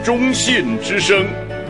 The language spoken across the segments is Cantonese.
忠信之声。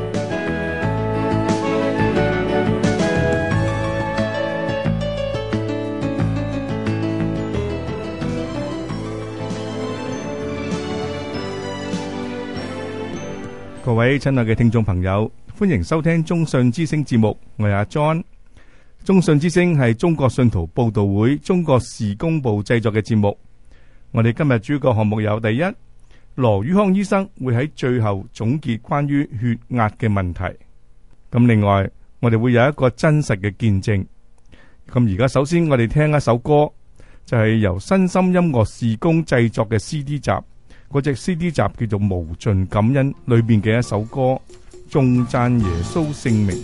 各位親愛嘅聽眾朋友，歡迎收聽中信之聲節目，我係阿 John。中信之聲係中國信徒報道會中國事工部製作嘅節目。我哋今日主要項目有：第一，羅宇康醫生會喺最後總結關於血壓嘅問題。咁另外，我哋會有一個真實嘅見證。咁而家首先我哋聽一首歌，就係由新心音樂事工製作嘅 CD 集。嗰隻 CD 集叫做《無盡感恩》，裏邊嘅一首歌，頌讚耶穌聖名。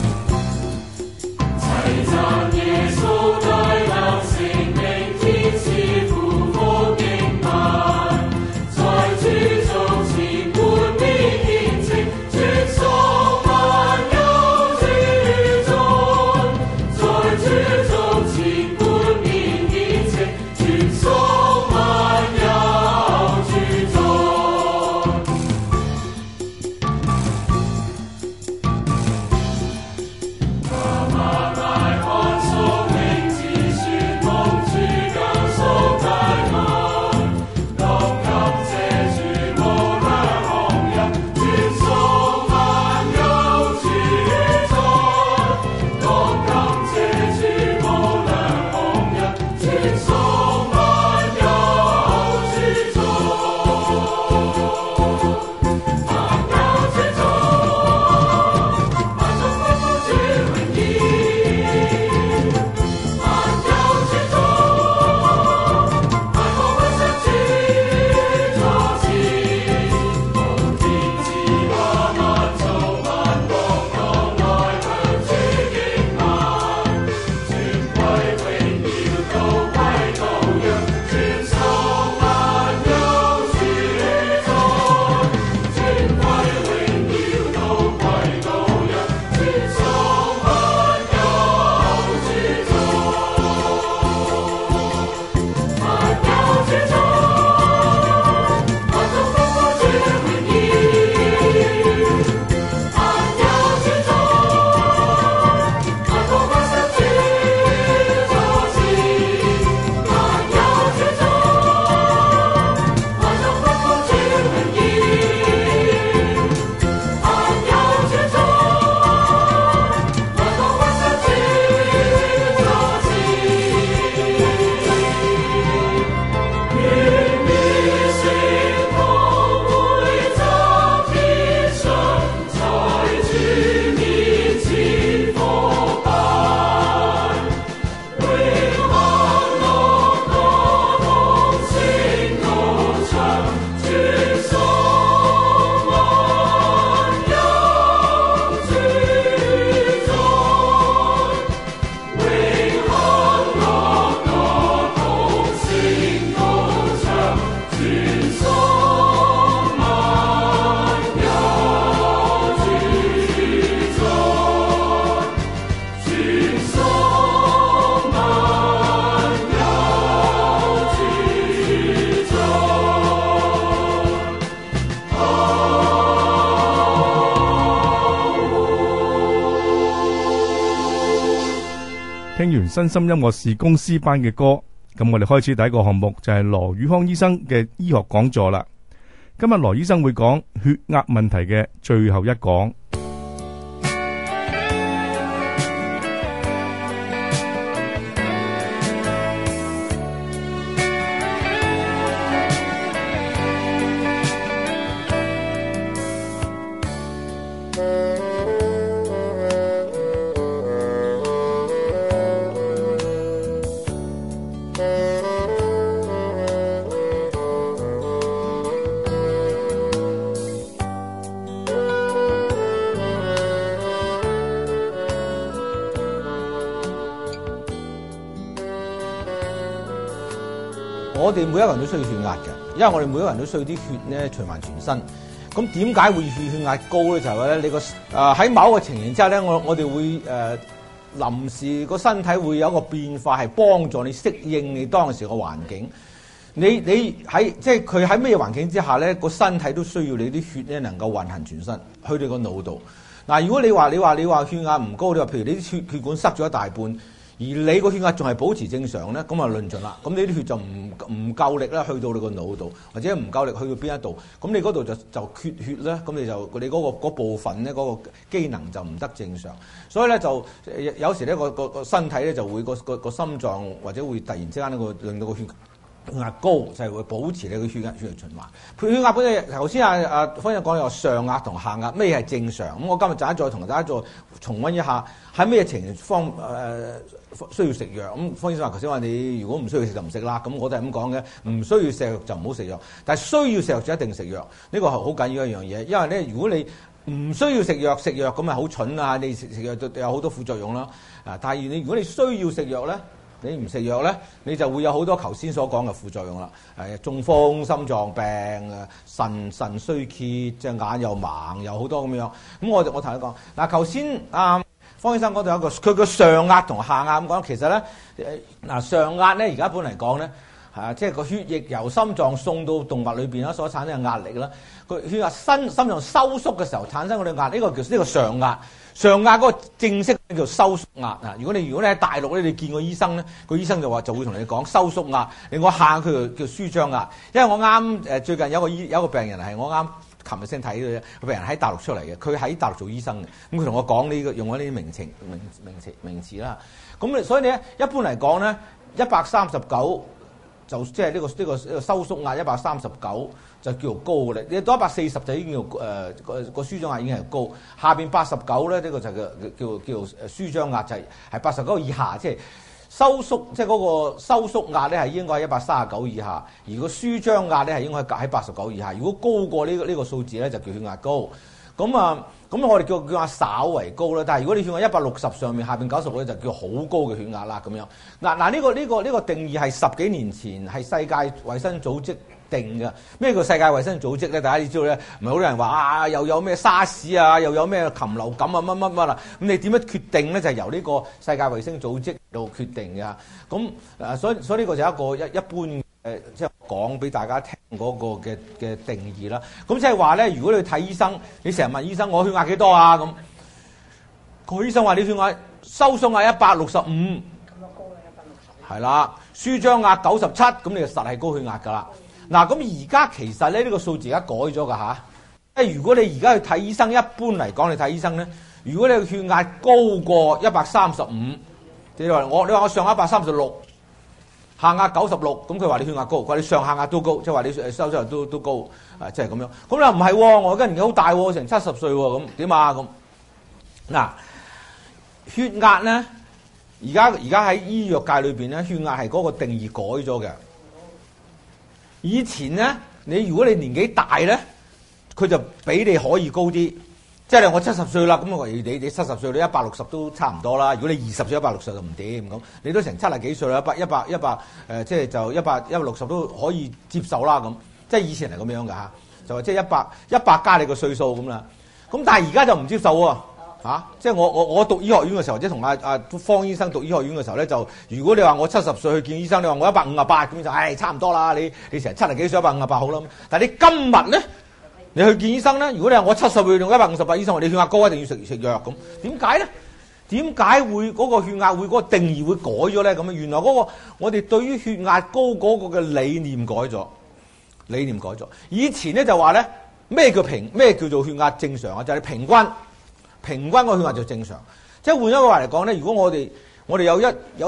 聽完新心音樂事工詩班嘅歌，咁我哋開始第一個項目，就係羅宇康醫生嘅醫學講座啦。今日羅醫生會講血壓問題嘅最後一講。 我哋每一個人都需要血壓嘅，因為我哋每一個人都需要啲血咧循環全身。咁點解會血壓高咧？就係話咧，你個喺某一個情形之下咧，我哋會臨時個身體會有一個變化，係幫助你適應你當時個環境。 你喺即係佢喺咩環境之下咧，個身體都需要你啲血咧能夠運行全身去你個腦度。嗱，如果你話血壓唔高，你話譬如你啲血管塞咗一大半，而你個血壓仲係保持正常咧，咁啊論盡啦。咁你啲血就唔夠力啦，去到你個腦度，或者唔夠力去到邊一度，咁你嗰度就缺血咧，咁你嗰部分咧嗰個機能就唔得正常，所以咧就有時咧個身體咧就會個心臟或者會突然之間咧令到個血壓高，就係會保持你個血液循環。血壓本身頭先方生講有上壓同下壓，咩係正常？咁我今日再同大家再重溫一下，喺咩情況需要食藥？咁方醫生話頭先話你如果唔需要食就唔食啦，咁我都係咁講嘅，唔需要食藥就唔好食藥，但係需要食藥就一定食藥，呢個係好緊要一樣嘢，因為咧如果你唔需要食藥咁咪好蠢啊！你食藥有好多副作用啦，但係如果你需要食藥咧。你唔食藥咧，你就會有好多頭先所講嘅副作用啦。中風、心臟病、腎衰竭，隻眼又盲，又好多咁樣。咁我同你講，嗱頭先方醫生講到有一個佢個上壓同下壓咁講，其實咧上壓咧而家一般嚟講咧即係個血液由心臟送到動脈裏邊啦，所產生嘅壓力啦，個血壓心臟收縮嘅時候產生嗰啲壓力，呢個叫上壓。上壓嗰個正式叫收縮壓啊！如果你喺大陸咧，你見過醫生咧，個醫生就會同你講收縮壓。另外下佢叫舒張壓，因為我啱最近有個病人係我啱琴日先睇嘅啫，個病人喺大陸出嚟嘅，佢喺大陸做醫生嘅，咁佢同我講呢個用咗呢啲名詞啦。咁所以咧一般嚟講咧，139就即係呢個收縮壓139。就叫做高嘅咧，你到140就已經叫個舒張壓已經係高，下邊89咧呢個就叫舒張壓，就係89以下，即係收縮，即係嗰個收縮壓咧係應該喺139以下，而個舒張壓咧係應該喺89以下。如果高過呢個數字咧，就叫血壓高。咁我哋叫血壓稍為高啦。但係如果你血壓160上面，下邊90咧就叫好高嘅血壓啦咁樣。嗱呢個定義係10幾年前係世界衛生組織定嘅。咩叫世界衛生組織咧？大家要知道咧，唔係好多人話又有咩沙士啊，又有咩禽流感啊乜啦。咁你點樣決定咧？就係由呢個世界衛生組織度決定嘅。咁所以呢個就係一個一般即係講俾大家聽嗰個嘅定義啦。咁即係話咧，如果你去睇醫生，你成日問醫生我血壓幾多啊？咁個醫生話你血壓收縮壓165，係啦，舒張壓97，咁你就實係高血壓㗎啦。嗱，咁而家其實咧呢個數字而家改咗㗎嚇。即係如果你而家去睇醫生，一般嚟講你睇醫生咧，如果你血壓高過135，你話我上壓136。下壓96，咁佢話你血壓高，佢話你上下壓都高，即係話你收縮壓都高，即係咁樣。咁又唔係喎，我而家年紀好大喎，成70歲喎，咁點啊咁？嗱，血壓咧，而家喺醫藥界裏邊咧，血壓係嗰個定義改咗嘅。以前咧，如果你年紀大咧，佢就俾你可以高啲。即係我70歲啦，咁我你70歲你160都差唔多啦。如果你20歲160就唔掂咁，你都成70幾歲啦，100即係就160都可以接受啦咁。即係以前係咁樣㗎嚇，就話即係100加你個歲數咁啦。咁但係而家就唔接受喎嚇。即係我讀醫學院嘅時候，或者同阿方醫生讀醫學院嘅時候咧，就如果你話我70歲去見醫生，你話我158咁就差唔多啦。你成70幾歲158好啦。但係你今日咧？你去見醫生咧，如果你話我70歲用158，醫生話你血壓高一定要食藥咁，點解咧？點解會嗰個血壓會嗰個定義會改咗咧？咁樣原來嗰個我哋對於血壓高嗰個嘅理念改咗，以前咧就話咧咩叫做血壓正常啊？就係你平均個血壓就正常。即係換一個話嚟講咧，如果我哋有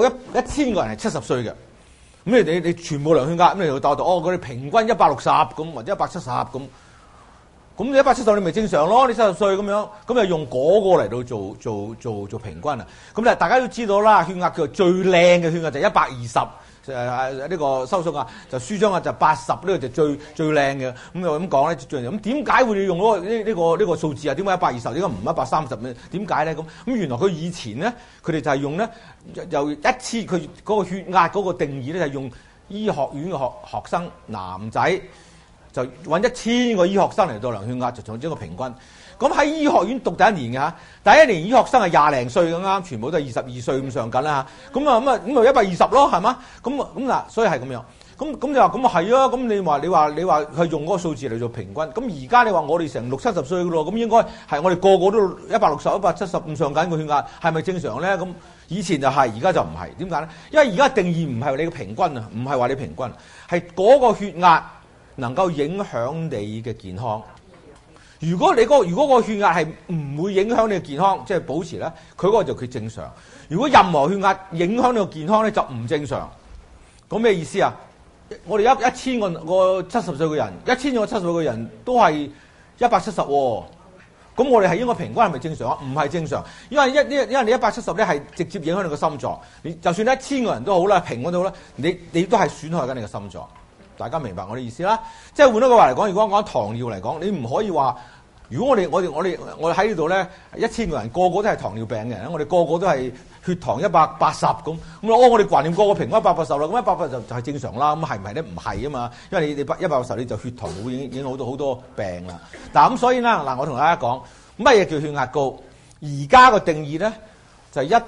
1000個人係70歲嘅，咁你全部量血壓咁你就到佢哋平均160咁或者170咁。咁你170你咪正常咯，你70歲咁樣，咁就用嗰個嚟到做平均啊。咁大家都知道啦，血壓叫最靚嘅血壓就120，呢個收縮壓就舒張壓就80，呢個就最靚嘅。咁又咁講咧，最咁點解會用嗰呢個數字啊？點解120？點解唔130咧？點解咧？咁原來佢以前咧，佢哋就係用咧由一次佢嗰個血壓嗰個定義咧，就係用醫學院嘅學生男仔。就揾1000個醫學生嚟到量血壓，就做咗個平均。咁喺醫學院讀第一年嘅第一年醫學生係20零歲咁啱，全部都係22歲咁上緊啦嚇。咁120咯，係嘛？咁嗱，所以係咁樣。 咁你話咁啊係啊，咁你話佢用嗰個數字嚟做平均，咁而家你話我哋成60-70歲噶咯，咁應該係我哋個個都160、170上緊個血壓，係咪正常咧？咁以前就係，而家就唔係，點解咧？因為而家定義唔係你嘅平均啊，唔係話你平均，係嗰個血壓能夠影響你嘅健康。如果個血壓係唔會影響你嘅健康，即係保持咧，佢嗰個就叫正常。如果任何血壓影響你嘅健康咧，就唔正常。咁咩意思啊？我哋1000個70歲嘅人，1000個70歲嘅人都係170喎。咁我哋係應該平均係咪正常啊？唔係正常，因為你170咧係直接影響你個心臟。你就算1000個人都好啦，平均都好啦，你都係損害緊你嘅心臟。大家明白我嘅意思啦？即係換一個話嚟講，如果講糖尿嚟講，你唔可以話，如果我哋喺呢度咧，1000個人個個都係糖尿病嘅人，我哋個個都係血糖180咁，我哋橫掂個個平均180啦，咁180就係正常啦。咁係唔係咧？唔係啊嘛，因為你180你就血糖會影響到好多病啦。嗱咁所以咧，我同大家講乜嘢叫血壓高？而家個定義咧就係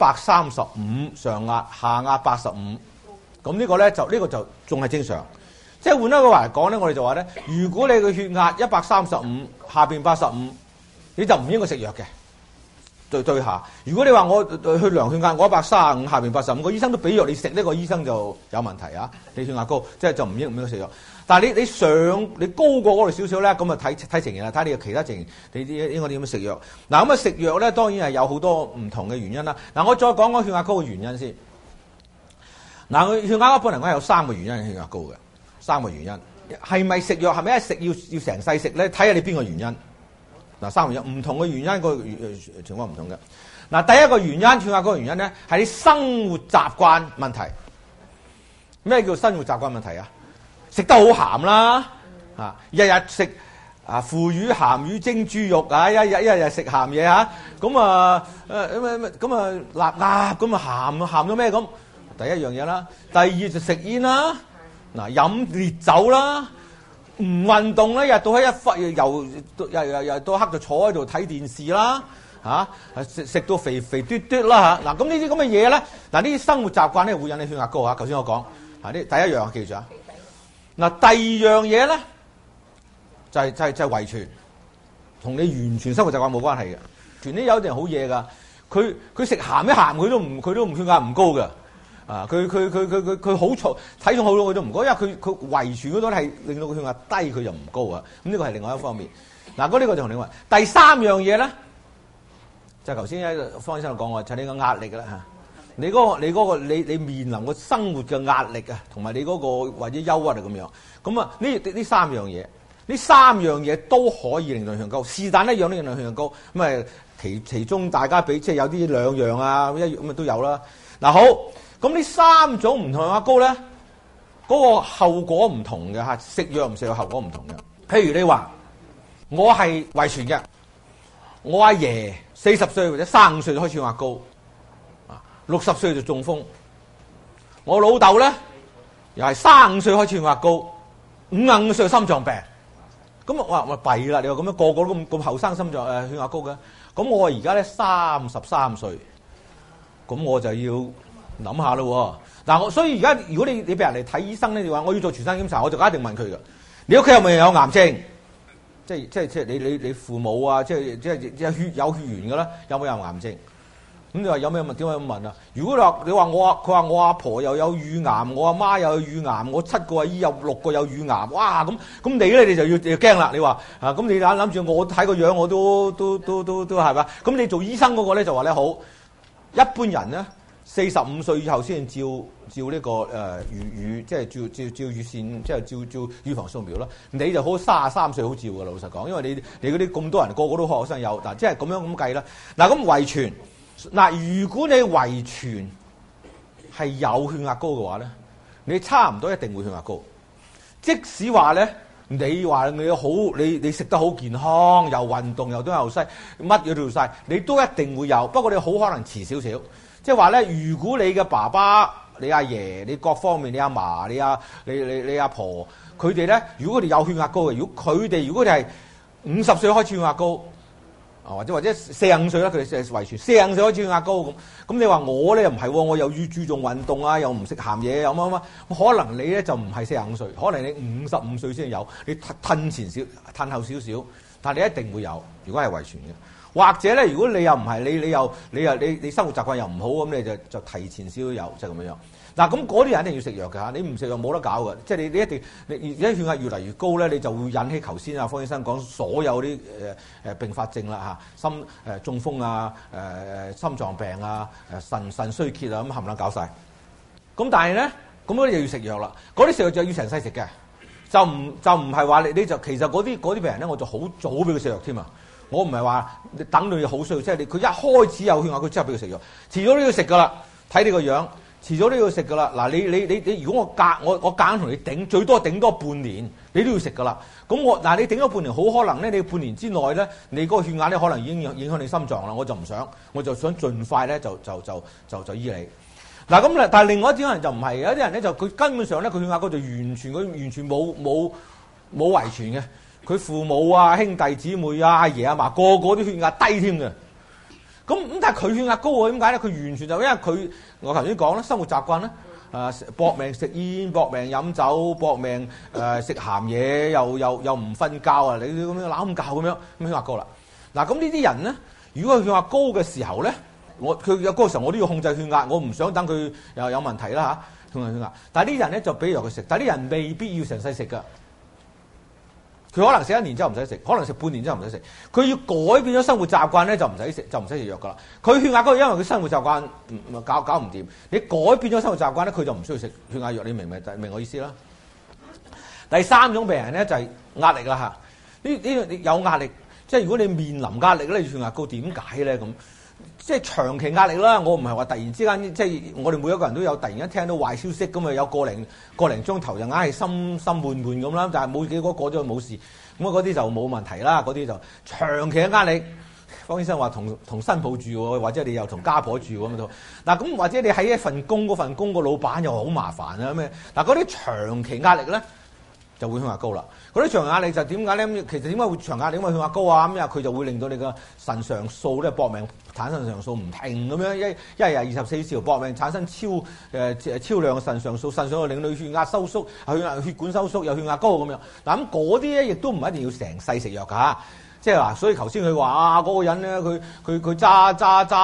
135上壓，下壓85。咁呢個就仲係正常。即係換一個話嚟講咧，我哋就話咧，如果你嘅血壓135，下邊85，你就唔應該食藥嘅。對下，如果你話我去量血壓，我135，下邊85，個醫生都俾藥你食，呢個醫生就有問題啊！你血壓高，即係就唔應該食藥。但係你高過嗰度少少咧，咁啊睇情形啦，睇你嘅其他情形，你應該點樣食藥？嗱咁啊食藥咧，當然係有好多唔同嘅原因啦。嗱我再講講血壓高嘅原因先。嗱佢血壓高本嚟講有3個原因血壓高嘅。3個原因係咪食藥？係咪一食要成世食咧？睇下你邊個原因。嗱，3個原因唔同嘅原因，個情況唔同嘅。嗱，第一個原因血壓高嘅原因咧，係你生活習慣問題。咩叫生活習慣問題啊？食得好鹹啦，日日食腐乳、鹹魚、蒸豬肉啊，一日食鹹嘢嚇，咁啊臘鴨咁啊鹹到咩咁？第一樣嘢啦，第二就食煙啦。嗱，飲烈酒啦，唔運動咧，日到喺由到黑就坐喺度睇電視啦，食到肥嘟嘟啦嚇。嗱，咁呢啲咁嘅嘢咧，嗱呢啲生活習慣咧會引你血壓高嚇。頭先我講呢第一樣記住啊。嗱，第二樣嘢咧就係遺傳，同你完全生活習慣冇關係嘅。全啲有啲人好嘢㗎，佢食鹹一鹹佢都唔血壓唔高㗎。佢好重，體重好到佢都唔高，因為佢遺傳嗰度係令到佢血壓低，佢就唔高啊。咁呢個係另外一方面。嗱，呢個就同另外第三樣嘢咧，就係頭先喺方醫生講過，就係你個壓力啦嚇。你面臨個生活嘅壓力啊，同埋你嗰個或者憂鬱啊咁樣。咁啊呢三樣嘢，呢三樣嘢都可以令到血壓高。是但一樣都令到血壓高。咁啊其中大家比即係有啲兩樣啊，咁啊都有啦。嗱好。咁呢3種唔同血壓高咧，嗰個後果唔同嘅嚇，食藥唔食藥後果唔同嘅。譬如你話我係遺傳嘅，我阿爺40歲或者35歲就開始血壓高，60歲就中風。我老豆咧又係35歲開始血壓高，55歲心臟病。咁我弊啦！你話咁樣個個都咁後生心臟血壓高嘅，咁我而家咧33歲，咁我就要諗下咯喎。嗱，所以而家如果你俾人嚟睇醫生咧，你話我要做全身檢查，我就一定問佢噶。你屋企有冇有癌症？即係你父母啊，即係有血緣噶啦，有冇有癌症？咁你話有咩問？點解咁問啊？如果你話佢話我阿婆又有乳癌，我阿媽又有乳癌，我7個阿姨有6個有乳癌，哇！咁你咧你就要驚啦。你話咁你諗住我睇個樣我都係嘛？咁你做醫生嗰個咧就話咧好，一般人咧。45歲以後先照呢個即係照乳腺，即係照乳房掃描啦。你就好33歲好照㗎，老實講，因為你嗰啲咁多人個個都學生有嗱，即係咁樣咁計啦。嗱咁遺傳嗱，如果你遺傳係有血壓高嘅話咧，你差唔多一定會血壓高。即使話咧，你話你食得好健康，又運動又都有西，乜嘢都做晒，你都一定會有。不過你好可能遲少少。即係話咧，如果你嘅爸爸、你阿爺、你各方面、你阿嫲、你阿婆，佢哋咧，如果佢哋有血壓高嘅，如果佢哋係50歲開始血壓高， 或者45歲啦，佢哋遺傳45歲開始血壓高咁。咁你話我咧又唔係喎，我又要注重運動啊，又唔食鹹嘢，又乜乜，可能你咧就唔係45歲，可能你55歲先有，你褪後少少，但係你一定會有，如果係遺傳嘅。或者咧，如果你又唔係，你生活習慣又唔好咁，你就提前少少有，就咁樣。嗱，咁嗰啲人一定要食藥㗎嚇，你唔食藥冇得搞㗎。即係你一定，你而家血壓越嚟越高咧，你就會引起頭先啊方醫生講所有啲併發症啦嚇，中風啊、心臟病啊、腎衰竭啊咁冚唪唥搞晒。咁但係咧，咁嗰啲就要食藥啦。嗰啲食藥就要成世食嘅，就唔係話你就其實嗰啲病人咧，我就好早俾佢食藥添啊。我唔係話你等到你好衰，即係佢一開始有血壓，佢即刻俾佢食藥，遲早都要食㗎啦。睇你個樣，遲早都要食㗎啦。嗱，你如果我夾硬同你頂，最多頂多半年，你都要食㗎啦。咁你頂咗半年，好可能咧，你半年之內咧，你嗰個血壓咧可能已經影響你心臟啦。我就唔想，我就想盡快咧就醫你。嗱咁咧，但係另外一啲人就唔係，有啲人咧就佢根本上咧佢血壓高就完全冇遺傳嘅。佢父母啊、兄弟姊妹啊、阿爺阿嫲個個都血壓低添嘅，咁但係佢血壓高喎，點解咧？佢完全就因為我頭先講啦，生活習慣咧，搏命食煙、搏命飲酒、搏命食鹹嘢，又唔瞓覺啊！你咁樣攬覺咁樣，咁血壓高啦。嗱，咁呢啲人咧，如果佢血壓高嘅時候咧，佢有嗰個時候我都要控制血壓，我唔想等佢又有問題啦嚇，控制血壓。但係啲人咧就俾藥佢食，但係啲人未必要成世食㗎。佢可能食1年之後唔使食，可能食半年之後唔使食。佢要改變咗生活習慣咧，就唔使食藥噶啦。佢血壓高，因為佢生活習慣搞唔掂。你改變咗生活習慣咧，佢就唔需要食血壓藥。你明我意思啦？第三種病人咧就係壓力啦嚇。呢有壓力，即係如果你面臨壓力咧，你血壓高點解咧咁？即係長期壓力啦。我唔係話突然之間，即係我哋每一個人都有突然間聽到壞消息咁啊，有個零鐘頭就硬係心悶咁啦。但係冇幾個過咗就冇事，咁嗰啲就冇問題啦。嗰啲就長期嘅壓力。方醫生話同新抱住喎，或者你又同家婆住咁都嗱。咁或者你喺一份工嗰份工個老闆又好麻煩啊咩？嗱，嗰啲長期壓力咧就會血壓高啦。嗰啲長期壓力就點解咧？其實點解會長壓力？因為血壓高啊，咁因為佢就會令到你個腎上素咧搏命產生腎上素唔停咁樣，一日24小時搏命產生超量嘅腎上素，腎上素令到血壓收縮，血管收縮，有血壓高咁樣。嗱，咁嗰啲咧亦都唔一定要成世食藥㗎。即係話，所以頭先佢話嗰個人咧，佢揸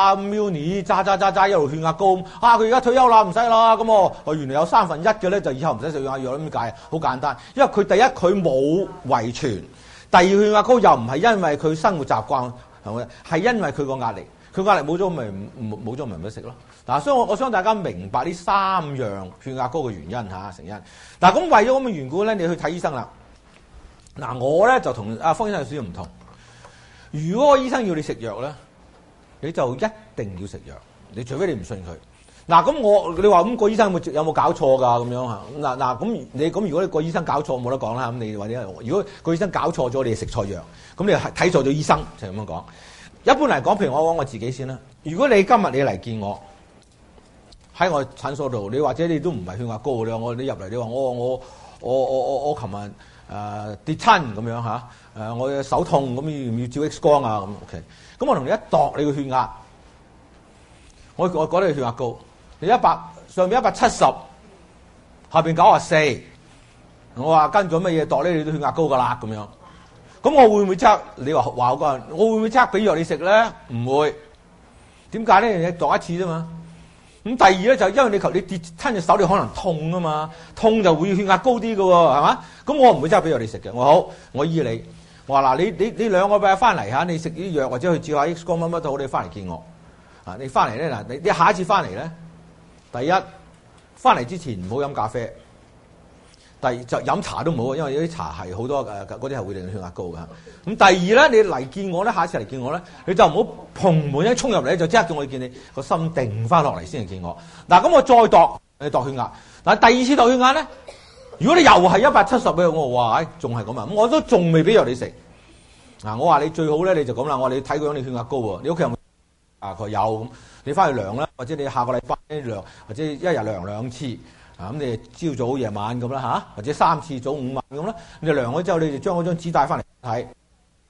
Muni 揸一路血壓高，佢而家退休啦，唔使啦，咁原來有1/3嘅咧就以後唔使食血壓藥，點解？好簡單，因為佢第一佢冇遺傳，第二血壓高又唔係因為佢生活習慣，係因為佢個壓力，佢壓力冇咗咪唔使食咯。嗱，所以我想大家明白呢3樣血壓高嘅原因成因。嗱，咁為咗咁嘅緣故咧，你去睇醫生啦。嗱，我咧就同方醫生有少少唔同。如果個醫生要你食藥咧，你就一定要食藥，你除非你唔信佢。嗱，咁你話咁個醫生有冇搞錯㗎？咁樣嚇嗱咁你咁如果個醫生搞錯冇得講啦。咁你或者如果個醫生搞錯咗，你食錯藥，咁你睇錯咗醫生就係咁樣講。一般嚟講，譬如我講我自己先啦。如果你今日你嚟見我喺我診所度，你或者你都唔係血壓高嘅，你入嚟你話我琴日跌親咁樣嚇，我嘅手痛咁要唔要照 X 光啊咁 OK， 咁我同你一度你個血壓，我覺得你血壓高，你100上面170，下邊94，我話跟住乜嘢度咧？你都血壓高噶啦咁樣，咁我會唔會即刻你話我個人，我會唔會即刻俾藥你食咧？唔會，點解咧？你度一次啫嘛。咁第二咧就因為你跌親隻手，你可能痛啊嘛，痛就會血壓高啲㗎喎，係嘛？咁我唔會真係俾藥你食嘅。我好，我醫你。我話嗱，你2個禮拜翻嚟嚇，你食啲藥或者去照下 X 光乜都好，你翻嚟見我。你翻嚟咧嗱，你下一次翻嚟咧，第一翻嚟之前唔好飲咖啡，第二就飲茶都唔好，因為有啲茶係好多嗰啲係會令你血壓高㗎。咁第二咧，你嚟見我咧，下一次嚟見我咧，你就唔好砰門一衝入嚟就即刻叫我見你個心定翻落嚟先嚟見我。嗱，咁我再度血壓。嗱，第二次度血壓咧，如果你又係170嘅，我話仲係咁啊，咁我都仲未俾藥你食。嗱，我話你最好咧，你就咁啦。我話你睇個樣你血壓高喎，你屋企有冇？佢有咁，你翻去量啦，或者你下個禮拜量，或者一日量2次。咁你朝早夜晚咁啦或者3次早午晚咁啦，你量咗之後，你就將嗰張紙帶翻嚟睇。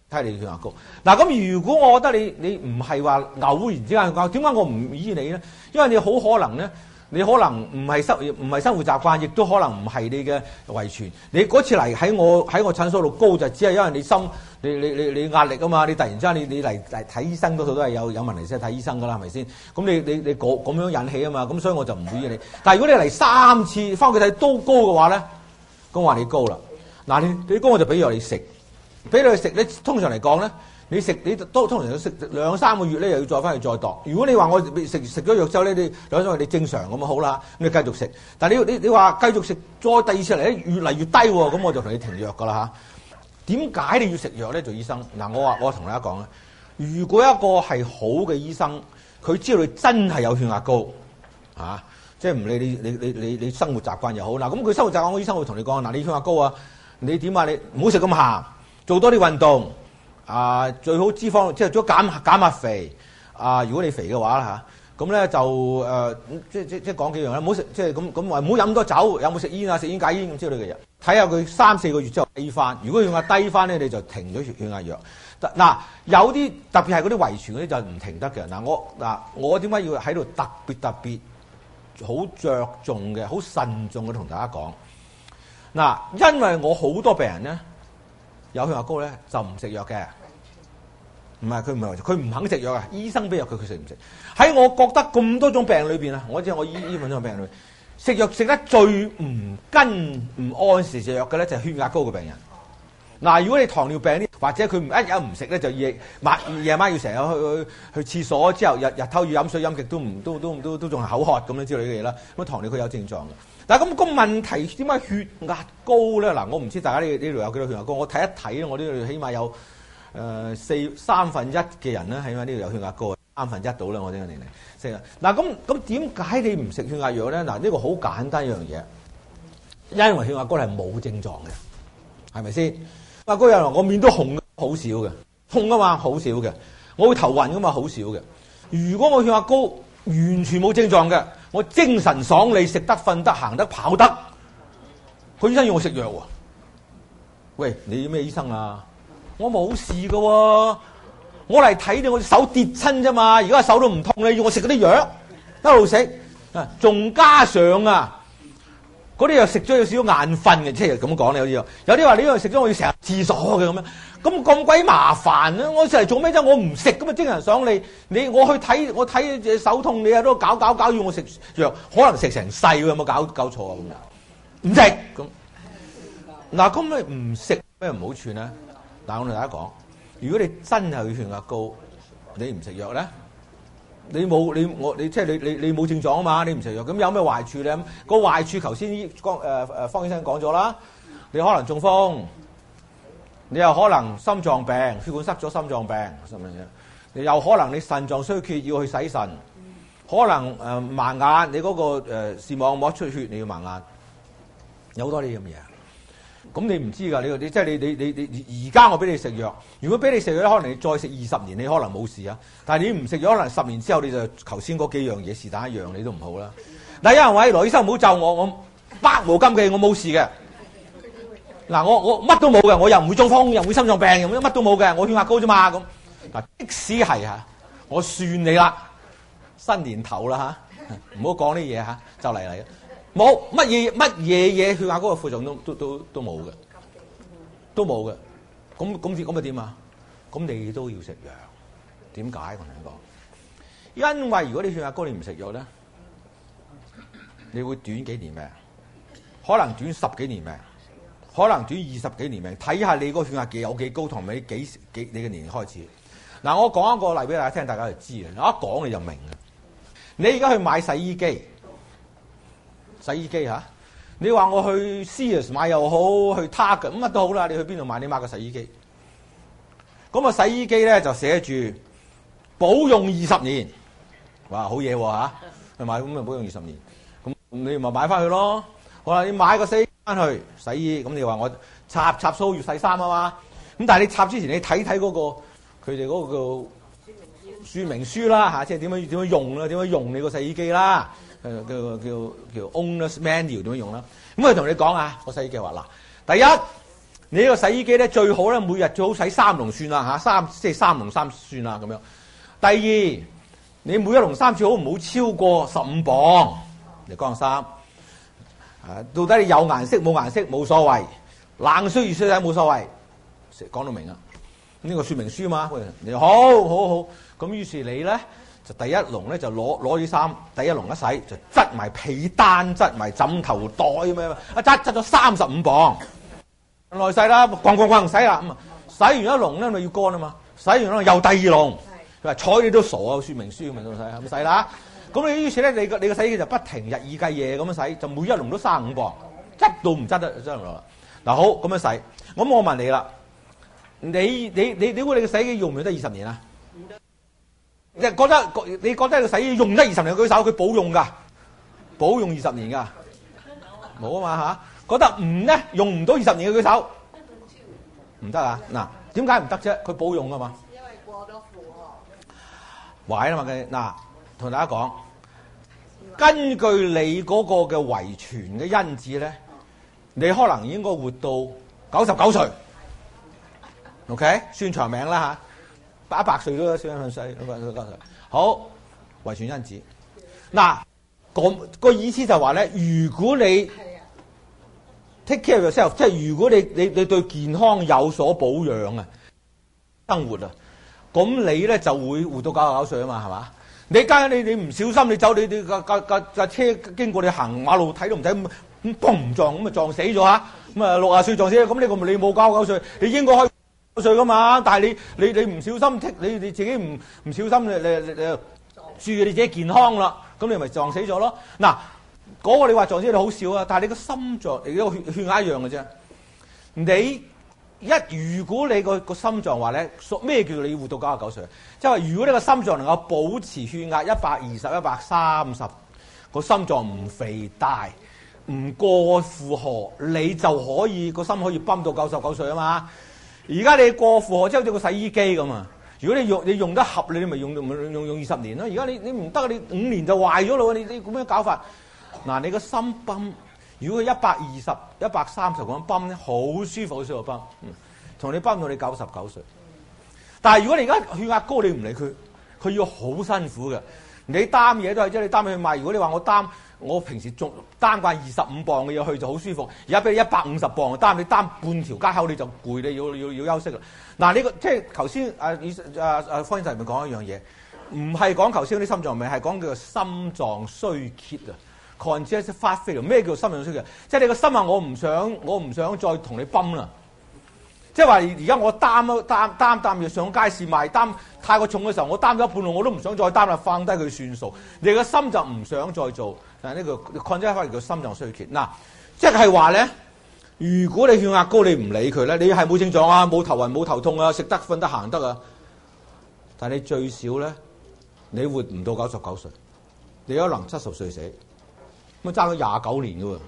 睇你血壓高。嗱，咁如果我覺得你唔係話偶然之間講，點解我唔醫你咧？因為你好可能咧，你可能唔係生活習慣，亦都可能唔係你嘅遺傳。你嗰次嚟喺我診所度高就只係因為你壓力啊嘛，你突然之間你嚟睇醫生嗰度都係有問題先睇醫生噶啦，係咪先？咁你咁樣引起啊嘛，咁所以我就唔會醫你。但係如果你嚟3次翻去睇都高嘅話咧，咁話你高啦。嗱，你高我就俾藥你食，俾你去食咧。通常嚟講咧，你都通常要食2-3個月咧，又要再翻去再度。如果你話我食咗藥之後咧，你2-3個月你正常咁好啦，咁你繼續食。但係你話繼續食，再第二次嚟咧越嚟越低喎，咁我就同你停藥噶啦嚇。點解你要食藥咧？做醫生嗱，我同大家講咧，如果一個係好嘅醫生，佢知道你真係有血壓高啊，即係唔理你生活習慣又好嗱，咁佢生活習慣，個醫生會同你講嗱，你血壓高啊，你點啊？你唔好食咁鹹，做多啲運動啊，最好脂肪即係最好減下肥啊。如果你肥嘅話啦嚇，咁咧就即係講幾樣啦，唔好食即係咁話，唔好飲多酒，有冇食煙啊？食煙戒煙咁之類嘅嘢。睇下佢3-4個月之後低翻，如果血壓低翻咧，你就停咗血壓藥。嗱，有啲特別係嗰啲遺傳嗰啲就唔停得嘅。我點解要喺度特別好着重嘅、好慎重嘅同大家講？嗱，因為我好多病人咧有血壓高咧就唔食藥嘅，佢唔肯食藥嘅，醫生俾藥佢食唔食？喺我覺得咁多種病裏邊啊，我醫揾咗病人裏邊。食藥食得最唔按時食藥嘅咧，就係血壓高嘅病人。嗱，如果你糖尿病或者佢一日唔食咧，就夜晚要成日去廁所，之後日頭要飲水飲極都仲係口渴咁樣之類嘅嘢啦。咁糖尿佢有症狀嘅。但係咁個問題點解血壓高咧？嗱，我唔知大家呢度有幾多血壓高，我睇一睇我呢度起碼有1/3嘅人咧，起碼呢度有血壓高，1/3到啦，我呢個年齡。嗱，咁點解你唔食血壓藥咧？嗱，呢個好簡單一樣嘢，因為血壓高係冇症狀嘅，係咪先？血壓高有人我面都紅，好少嘅，痛啊嘛，好少嘅，我會頭暈噶嘛，好少嘅。如果我血壓高完全冇症狀嘅，我精神爽利，食得瞓得行得跑得，個醫生要我食藥喎。喂，你咩醫生啊？我冇事㗎喎。我嚟睇你，我手跌親啫嘛，而家手都唔痛，你要我食嗰啲藥，一路食啊，仲加上啊，嗰啲藥食咗有少少眼瞓嘅，即係咁講咧，有啲話你呢樣食咗我要成日廁所嘅咁樣，咁鬼麻煩啊！我嚟做咩啫？我唔食咁啊，精神爽利，我睇隻手痛，你喺度搞要我食藥，可能食成世喎，有冇搞錯啊？咁樣唔食咁，嗱，咁你唔食咩唔好處咧？嗱，我同大家講。如果你真係血壓高，你唔食藥咧，你冇症狀啊嘛，你唔食藥，咁有咩壞處咧？個壞處頭先方醫生講咗啦，你可能中風，你又可能心臟病，血管塞咗心臟病，你又可能你腎臟衰竭要去洗腎，可能盲眼，你嗰個視網膜出血你要盲眼，有好多呢啲咁嘢。咁你唔知㗎，你即係你而家我俾你食藥，如果俾你食藥咧，可能你再食20年，你可能冇事啊。但係你唔食藥，可能10年之後你就頭先嗰幾樣嘢是但一樣，你都唔好啦。嗱，有人話羅醫生唔好咒我百無禁忌，我冇事嘅。嗱，我乜都冇嘅，我又唔會中風，又唔會心臟病，乜都冇嘅，我血壓高啫嘛咁。嗱，即使係嚇，我算你啦，新年頭啦嚇，唔好講呢嘢嚇，就嚟嘅。冇乜嘢血壓高嘅副作用都冇嘅，都冇嘅。咁咪點啊？咁你都要食藥。點解我同你講？因為如果你血壓高，你唔食藥咧，你會短幾年命，可能短10幾年命，可能短20幾年命。睇下你個血壓有幾高，同埋你嘅年齡開始。嗱，我講一個例俾大家聽，大家就知嘅。我一講你就明嘅。你而家去買洗衣機嚇，你話我去 Sears 買又好，去 Target 乜都好啦，你去邊度買？你買個洗衣機，咁啊洗衣機咧就寫住保用20年，哇好嘢喎嚇，去買咁啊保用20年，咁你咪買翻去咯。好啦，你買個洗衣機翻去洗衣，咁你話我插蘇要洗衫啊嘛，咁但係你插之前你睇嗰個佢哋嗰個說明書啦嚇，即係點樣用啦，點樣用你個洗衣機啦。叫 Owner's Manual 點樣用啦？咁佢同你講啊，個洗衣機話嗱，第一你呢個洗衣機咧最好咧每日最好洗3籠算啦嚇，即係3籠3算啦咁樣。第二，你每一籠衫最好唔好超過15磅嚟乾衫。到底你有顏色冇顏色冇所謂，冷水熱水洗冇所謂，講到明啊。呢個說明書嘛，你好，咁於是你咧就第一籠咧就攞啲衫，第一籠一洗就執埋被單，執埋枕頭袋咁樣，執咗35磅，耐洗啦，咣洗啦，咁啊洗完一籠咧咪要乾啊嘛，洗完咧又第二籠，佢話睬你都傻啊，說明書咪都洗，咁洗啦。咁你於是咧你個洗衣機就不停日以繼夜咁樣洗，就每一籠都35磅，執到唔執得將來啦。嗱好咁樣洗，咁我問你啦。你估你個洗衣機用唔用得20年啊？你覺得個洗衣機用得20年舉手，佢保用㗎，保用20年㗎，冇啊嘛嚇。覺得唔咧用唔到20年嘅舉手，唔得啊！嗱，點解唔得啫？佢保用㗎嘛。因為過咗負荷。壞啦嘛佢嗱，同大家講，根據你嗰個嘅遺傳嘅因子咧，你可能應該活到99歲。OK， 算長命啦嚇，100歲都算很細，99歲。好，遺傳因子。嗱，個意思就係話咧，如果你 take care of yourself， 即係如果你對健康有所保養啊，生活啊，咁你咧就會活到99歲啊嘛，係嘛？你唔小心，你走你架車經過你行馬路睇都唔睇咁嘣撞咁啊撞死咗嚇，咁啊60歲撞死，咁你冇99歲，你應該開歲噶嘛，但係你唔小心你自己唔小心你注意你自己健康啦，咁你咪撞死咗咯。嗱，嗰個你話撞死你好少啊，但係你個心臟你個血壓一樣嘅啫。如果你個心臟話咧，咩叫你活到99歲？即係話如果你個心臟能夠保持血壓120、130，個心臟唔肥大，唔過負荷，你就可以個心可以泵到99歲啊嘛。而家你過負荷即係好似個洗衣機咁啊！如果你用得合理，你咪用20年咯。而家你唔得，你5年就壞咗咯。你咁樣搞法，嗱你個心泵，如果佢120、130咁樣泵咧，好舒服好舒服泵，同你泵到你99歲。但係如果你而家血壓高，你唔理佢，佢要好辛苦嘅。你擔嘢都係即係你擔去賣。如果你話我平時仲擔慣25磅嘅嘢去就好舒服，而家俾你150磅擔，你擔半條街口你就攰，你要休息啦。嗱，呢個即係頭先方醫生咪講一樣嘢，唔係講頭先嗰啲心臟病，係講叫做心臟衰竭啊 congestive heart failure。咩叫心臟衰竭？即係你個心啊，我唔想再同你泵啦。即係話而家我擔嘢上街市賣，擔太過重嘅時候，我擔咗一半路我都唔想再擔啦，放低佢算數。你個心就唔想再做。但係呢個 congestive heart failure叫心臟衰竭。嗱，即係話咧，如果你血壓高，你唔理佢咧，你係冇症狀啊，冇頭暈冇頭痛啊，食得瞓得行得啊，但係你最少咧，你活唔到99歲，你可能70歲死，咁爭咗29年嘅喎，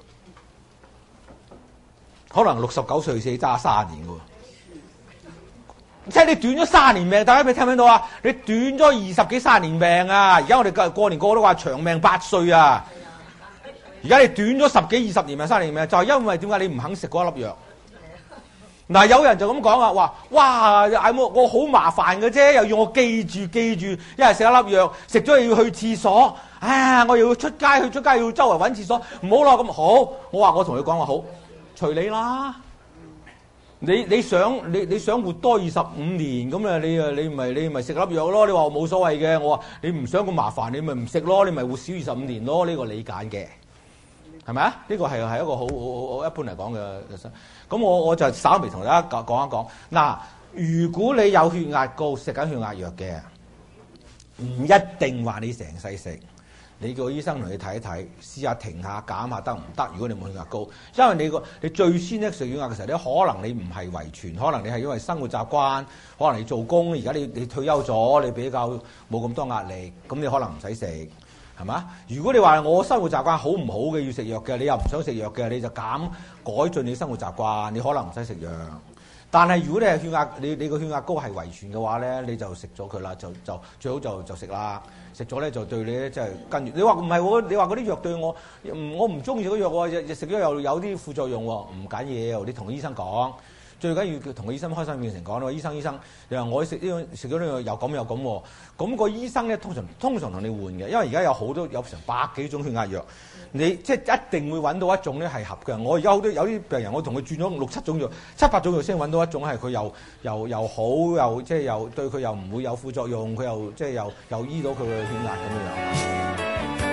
可能69歲死爭30年嘅喎。即係你短咗30年命，大家你聽唔聽到啊？你短咗20幾30年命啊！而家我哋過年個個都話長命8歲啊！而家你短咗10幾20年命、30年命，就係因為點解你唔肯食嗰粒藥？嗱，有人就咁講啊，話哇，我好麻煩嘅啫，又要我記住，一日食一粒藥，食咗又要去廁所，我又要出街要周圍揾廁所，唔好咯咁好。我同佢講話好，隨你啦。你想活多25年咁啊？你咪食粒藥咯。你話我冇所謂嘅，我話你唔想咁麻煩，你咪唔食咯，你咪活少25年咯。呢個理解嘅，係咪啊？呢個係一個好一般嚟講嘅。咁我就稍微同大家講一講。嗱，如果你有血壓高，食緊血壓藥嘅，唔一定話你成世食。你叫醫生同你睇一睇，試下停下減下得唔得？如果你冇血壓高，因為你最先咧食血壓嘅時候，你可能你唔係遺傳，可能你係因為生活習慣，可能你做工，而家你退休咗，你比較冇咁多壓力，咁你可能唔使食，係嘛？如果你話我生活習慣好唔好嘅要食藥嘅，你又唔想食藥嘅，你就改進你生活習慣，你可能唔使食藥。但係如果你係血壓，你個血壓高係遺傳嘅話咧，你就食咗佢啦，就最好就食啦。食咗咧就對你咧即係跟住。你話唔係喎？你話嗰啲藥對我唔中意嗰藥喎，食咗又有啲副作用喎，唔緊要，你同醫生講。 最緊要同個醫生開心變成講咯，醫生，你話我食咗呢個又咁又咁喎，咁個醫生咧通常同你換嘅，因為而家有成百幾種血壓藥，你即係一定會揾到一種咧係合嘅。我而家有啲病人，我同佢轉咗6、7種藥、7、8種藥先揾到一種係佢又好又即係又對佢又唔會有副作用，佢又即係又醫到佢嘅血壓咁樣。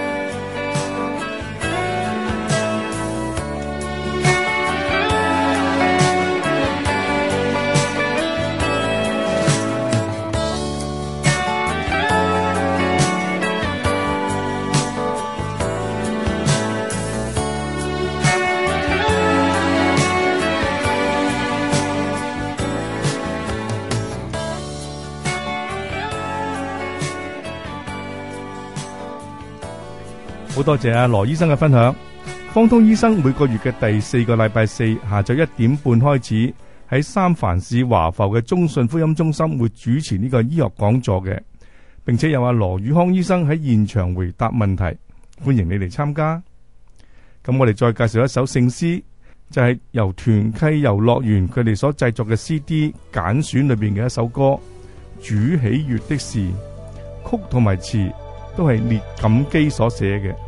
好多謝阿羅醫生嘅分享。方通醫生每個月嘅第4個禮拜四下晝1點半開始，喺三藩市華埠嘅中信福音中心會主持呢個醫學講座嘅，並且有阿羅宇康醫生喺現場回答問題，歡迎你嚟參加。咁我哋再介紹一首聖詩，就係由團契遊樂園佢哋所製作嘅 CD 揀選裏邊嘅一首歌《主喜悅的事》，曲同埋詞都係列錦基所寫嘅。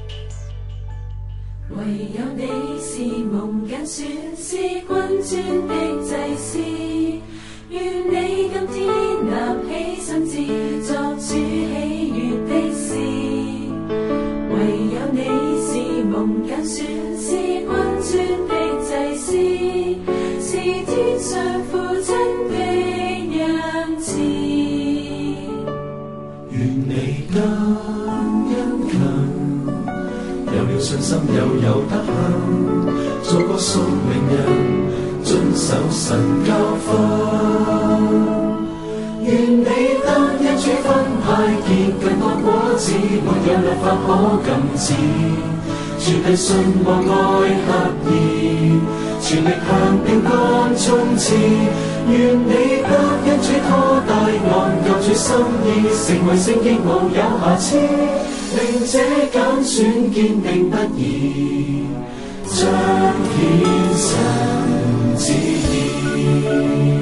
唯有你是蒙揀選，是君尊的祭司，願你今天立起心志，作主喜悅的事。唯有你是蒙揀選，是君尊的祭司，是天上父親的恩賜。 願你今殷勤，有了信心又有德行，做個屬靈人，遵守神教訓。願你得因主分派結更多果子，沒有律法可禁止。全地信望愛合意，全力向標竿衝刺。願你得因主拖帶按救主心意，成為聖潔無有瑕疵，令這揀選堅定不移，彰顯神旨意。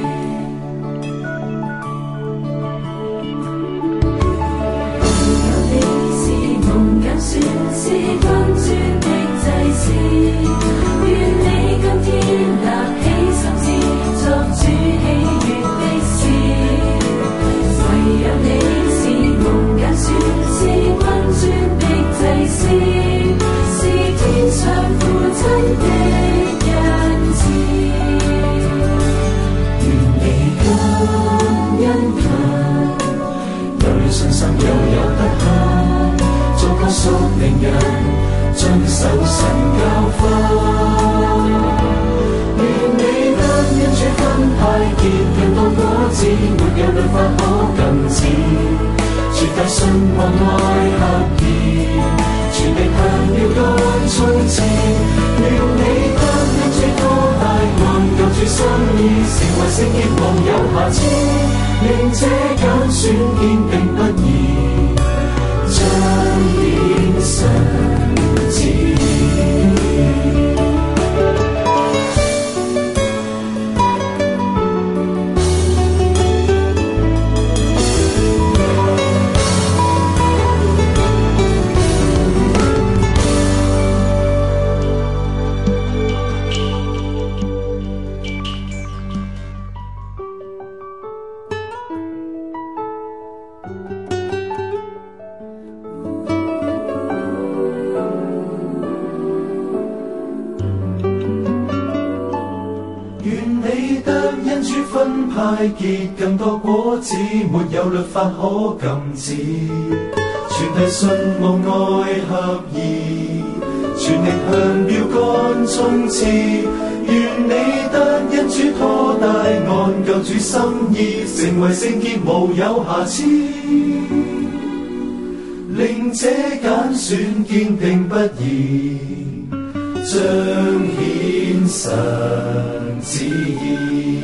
是君尊的祭司，願你今天立起心志，作主喜悅的事。唯有你是蒙揀選，是君尊的祭司，是天上父親的恩賜。願你今殷勤，有了信心又有德行，做個屬靈人，遵守神教訓。願你得因主分派結更多果子，沒有律法可禁止。絕大信望愛合意，全力向標竿衝刺。願你得因主拖帶按救主心意，成為聖潔無有瑕疵，令這揀選堅定不移，彰顯神旨意。結更多果子，沒有律法可禁止。全體信望愛合意，全力向標竿衝刺。願你得因主拖帶按救主心意，成為聖潔無有瑕疵，令這揀選堅定不移，彰顯神旨意。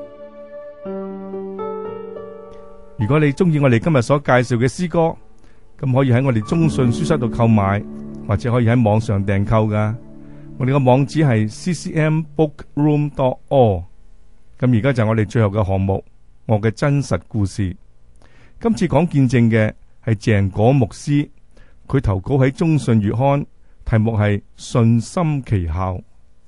如果你中意我哋今日所介紹嘅詩歌， 咁可以喺我哋中信書室度購買，或者可以喺網上訂購噶。我哋個網址係 ccmbookroom.org。咁而家就係我哋最後嘅項目，我嘅真實故事。今次講見證嘅係鄭果牧師，佢投稿喺中信月刊，題目係信心奇效。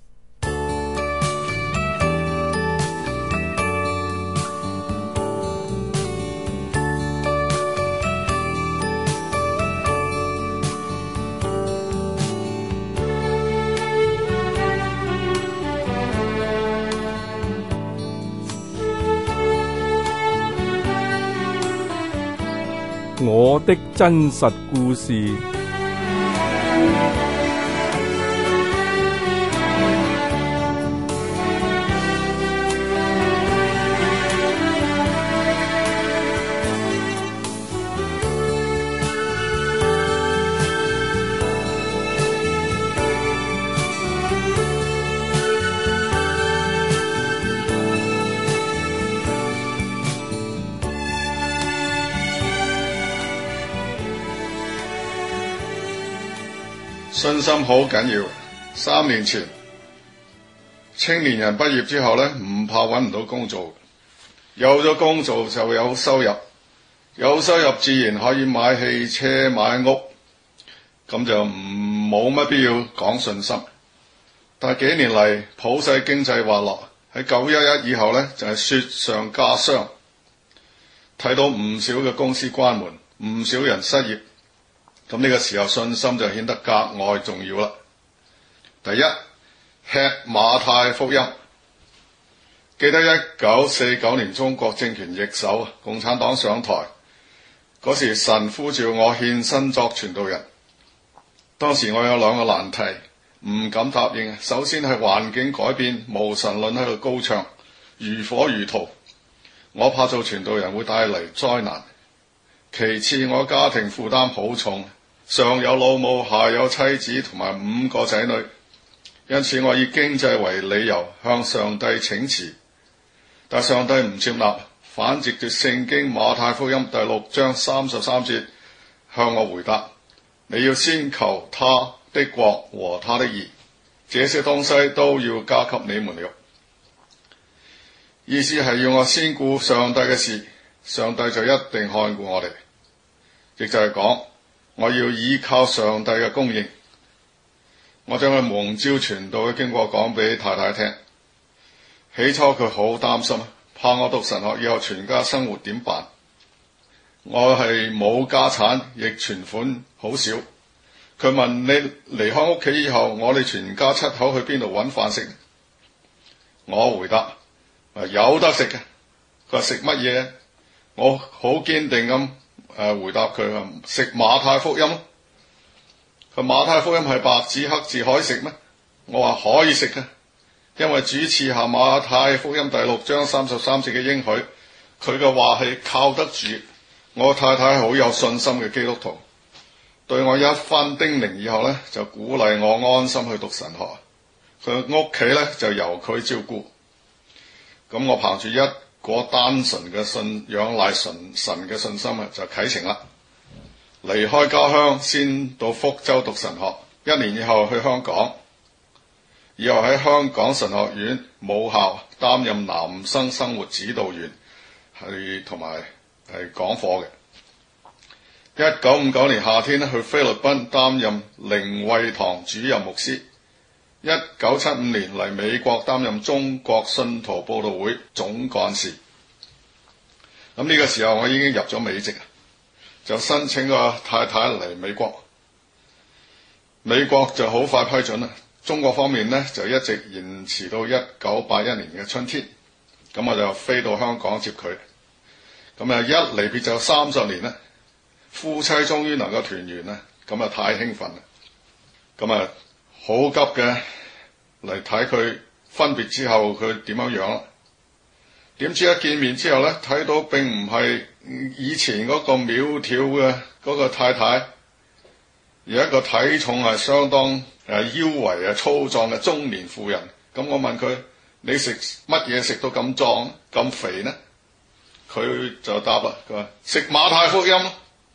我的真實故事。 信心好緊要。3年前，青年人畢業之後呢，唔怕揾唔到工做，有咗工做就有收入，有收入自然可以買汽車買屋，咁就冇乜必要講信心。但係幾年嚟，普世經濟滑落，喺911以後呢，就係雪上加霜，睇到唔少嘅公司關門，唔少人失業。咁呢個時候信心就顯得格外重要啦。第一，吃馬太福音。記得1949年中國政權易手，共產黨上台嗰時，神呼召我獻身作傳道人。當時我有2個難題，唔敢答應。首先係環境改變，無神論喺度高唱，如火如荼，我怕做傳道人會帶嚟災難。其次，我家庭負擔好重，上有老母，下有妻子同埋5個仔女，因此我以經濟為理由向上帝請辭，但上帝唔接納，反藉住聖經馬太福音第6章33節向我回答：你要先求他的國和他的義，這些東西都要加給你們了。意思係要我先顧上帝嘅事，上帝就一定看顧我哋，亦就係講我要依靠上帝嘅供應。我將佢蒙召傳道嘅經過講俾太太聽。起初佢好擔心，怕我讀神學以後全家生活點辦。我係冇家產，亦存款好少。佢問，你離開屋企以後，我哋全家7口去邊度揾飯食？我回答：有得食嘅。佢話食乜嘢？我好堅定咁回答佢話食馬太福音。佢馬太福音係白紙黑字可以食咩？我話可以食嘅，因為主賜下馬太福音第6章33節嘅應許，佢嘅話係靠得住。我太太好有信心嘅基督徒，對我一番叮嚀以後呢，就鼓勵我安心去讀神學。佢屋企呢，就由佢照顧。咁我憑住一個單純嘅信仰賴神嘅信心啊，就啟程啦。離開家鄉，先到福州讀神學，1年以後去香港，以後喺香港神學院母校擔任男生生活指導員，同埋講課嘅。1959年夏天去菲律賓擔任靈惠堂主任牧師。1975年嚟美國擔任中國信徒佈道會總幹事。咁呢個時候我已經入咗美籍，就申請個太太嚟美國。美國就好快批准啦，中國方面呢，就一直延遲到1981年嘅春天。咁我就飛到香港接佢。咁啊一離別就30年啦，夫妻終於能夠團圓啦，咁啊太興奮啦。咁啊好急嘅嚟睇佢分別之後佢點樣啦。點知一見面之後咧，睇到並唔係以前嗰個苗條嘅嗰個太太，而一個體重係相當腰圍粗壯嘅中年婦人。咁我問佢：你食乜嘢食到咁壯咁肥呢？佢就答啦，佢話食馬太福音。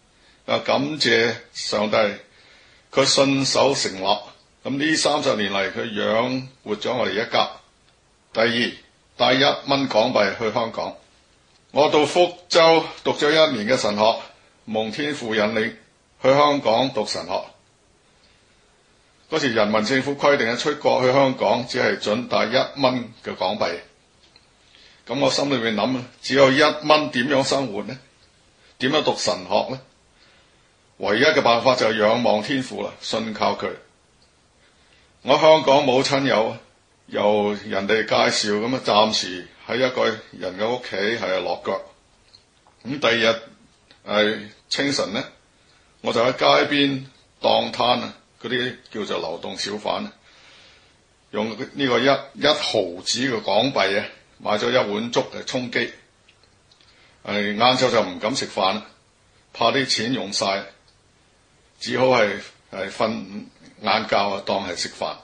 感謝上帝，佢信守承諾。咁呢30年嚟，佢養活咗我哋一家。第二，帶1蚊港幣去香港。我到福州讀咗1年嘅神學，蒙天父引領去香港讀神學。嗰時人民政府規定出國去香港只係準帶1蚊嘅港幣。咁我心裏面諗，只有1蚊點樣生活呢？點樣讀神學呢？唯一嘅辦法就係仰望天父啦，信靠佢。我香港冇親友，由人哋介紹咁啊，暫時喺一個人嘅屋企係落腳。咁第二日清晨呢，我就喺街邊檔攤啊，嗰啲叫做流動小販，用呢個一毫子嘅港幣啊，買咗1碗粥嚟充飢。晏晝就唔敢食飯，怕啲錢用晒，只好係瞓晏覺啊，當係食飯。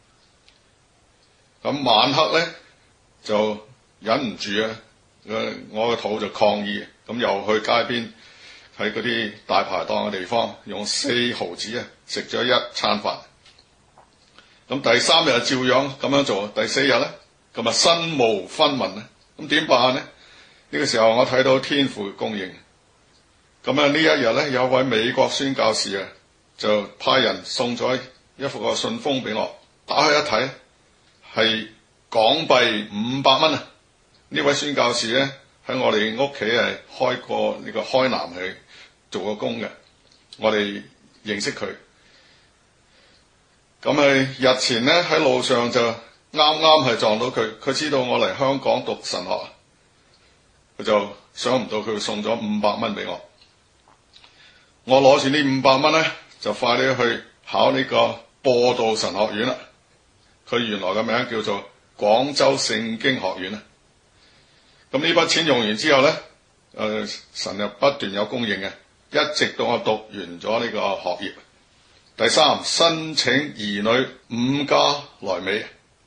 咁晚黑咧就忍唔住啊，我個肚就抗議，咁又去街邊喺嗰啲大排檔嘅地方，用4毫子啊食咗一餐飯。咁第3日照樣咁樣做，第4日咧咁啊身無分文咧，咁點辦呢？呢個時候我睇到天父供應。咁呢一日咧，有位美國宣教士啊，就派人送咗一副個信封俾我，打開一睇係港幣500蚊啊！呢位宣教士咧喺我哋屋企係開過呢個開南去做過工嘅，我哋認識佢。咁日前咧喺路上就啱啱係撞到佢，佢知道我嚟香港讀神學，佢就想唔到佢送咗500蚊俾我。我攞住呢500蚊咧，就快啲去考呢個播道神學院啦。佢原來嘅名叫做廣州聖經學院啦。咁呢筆錢用完之後咧，神又不斷有供應嘅，一直到我讀完咗呢個學業。第3，申請兒女5家來美。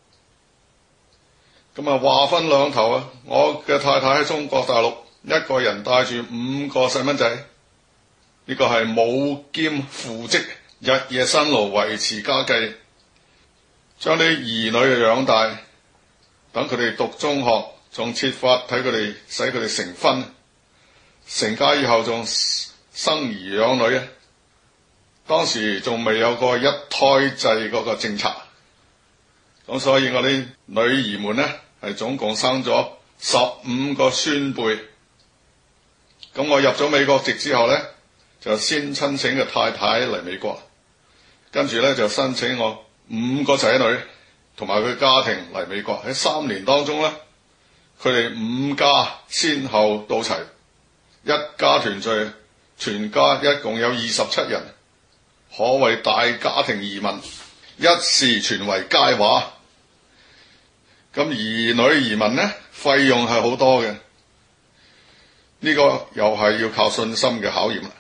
咁話分兩頭啊！我嘅太太喺中國大陸，一個人帶住5個細蚊仔，呢個係母兼父職，日夜辛勞維持家計，將啲兒女養大，等佢哋讀中學，仲設法睇佢哋，使佢哋成婚，成家以後仲生兒養女啊！當時仲未有個一胎制嗰個政策，咁所以我啲女兒們呢，係總共生咗15個孫輩。咁我入咗美國籍之後呢，就先申請個太太嚟美國，跟住呢，就申請我5個仔女同埋佢家庭嚟美國。喺3年當中呢，佢哋5家先後到齊，一家團聚，全家一共有27人，可謂大家庭移民，一時傳為佳話。咁兒女移民呢，費用係好多嘅，呢個又係要靠信心嘅考驗啦。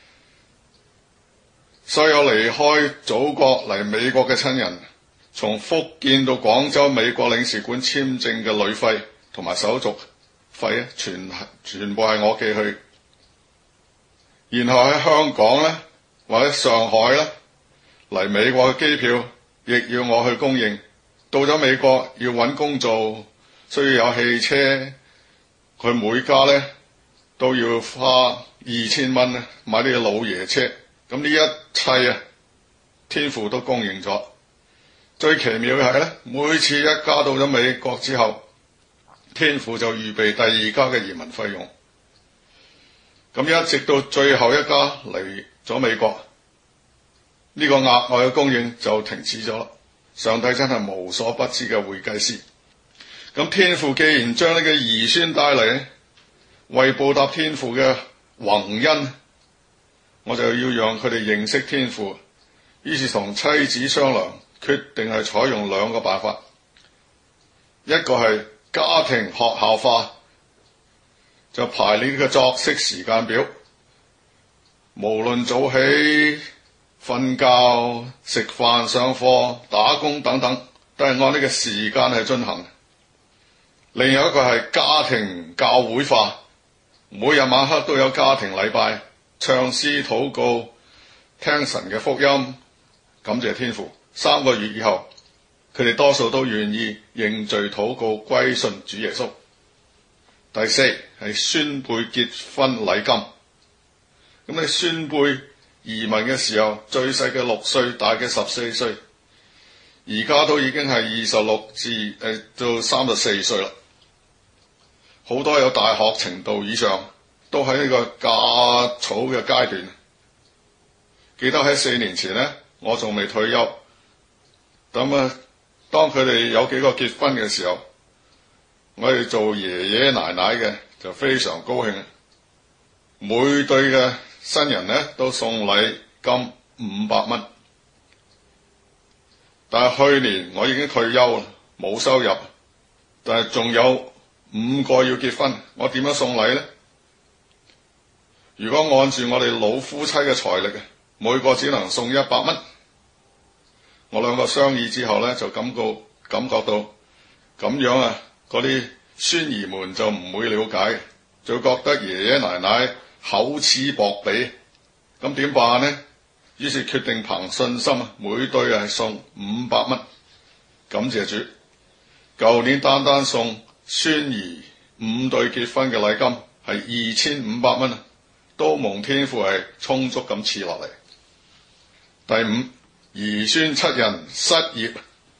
所有離開祖國嚟美國嘅親人，從福建到廣州美國領事館簽證嘅旅費同埋手續費咧，全部係我寄去。然後喺香港咧，或者上海咧嚟美國嘅機票，亦要我去供應。到咗美國要揾工做，需要有汽車，佢每家咧都要花2000蚊咧買呢個老爺車。咁呢一切啊，天父都供應咗。最奇妙嘅係咧，每次一家到咗美國之後，天父就預備第2家嘅移民費用。咁一直到最後一家嚟咗美國，呢個額外嘅供應就停止咗啦。上帝真係無所不知嘅會計師。咁天父既然將呢個兒孫帶嚟，為報答天父嘅宏恩，我就要讓佢哋認識天父。於是同妻子商量，決定係採用2個辦法。一個係家庭學校化，就排呢個作息時間表，無論早起、瞓覺、食飯、上課、打工等等，都係按呢個時間係進行。另外一個係家庭教會化，每日晚黑都有家庭禮拜， 唱詩禱告，聽神嘅福音，感謝天父。3個月以後，佢哋多數都願意認罪禱告，歸信主耶穌。第4係孫輩結婚禮金。咁你孫輩移民嘅時候，最細嘅6歲，大嘅14歲，而家都已經係26到34歲啦。好多有大學程度以上，都喺呢個嫁草嘅階段。記得喺4年前呢，我仲未退休。咁當佢哋有幾個結婚嘅時候，我哋做爺爺奶奶嘅就非常高興。每對嘅新人呢都送禮金500蚊。但係去年我已經退休啦，冇收入，但係仲有5個要結婚，我點樣送禮呢？如果按住我哋老夫妻嘅財力，每個只能送100蚊。我兩個商議之後呢，就感覺到咁樣嗰啲孫兒們就唔會了解，就覺得爺爺奶奶厚此薄彼。咁點辦呢？於是決定憑信心，每對送500蚊。感謝主，舊年單單送孫兒5對結婚嘅禮金係2500蚊，都蒙天父係充足咁賜落嚟。第5，兒孫7人失業。